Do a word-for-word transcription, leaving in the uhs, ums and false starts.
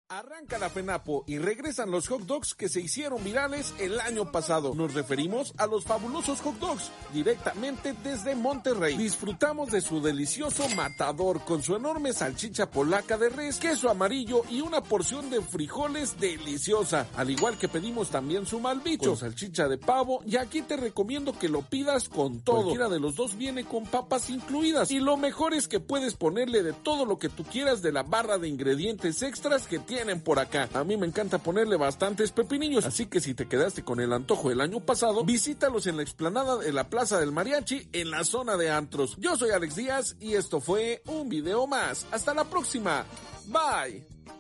Arranca la FENAPO y regresan los hot dogs que se hicieron virales el año pasado. Nos referimos a los fabulosos hot dogs, directamente desde Monterrey. Disfrutamos de su delicioso matador con su enorme salchicha polaca de res, queso amarillo y una porción de frijoles deliciosa. Al igual que pedimos también su malbicho, con salchicha de pavo, y aquí te recomiendo que lo pidas con todo. Cualquiera de los dos viene con papas incluidas. Y lo mejor es que puedes ponerle de todo lo que tú quieras de la barra de ingredientes extras que tiene por acá. A mí me encanta ponerle bastantes pepinillos, así que si te quedaste con el antojo del año pasado, visítalos en la explanada de la Plaza del Mariachi, en la zona de antros. Yo soy Alex Díaz y esto fue un video más. Hasta la próxima. Bye.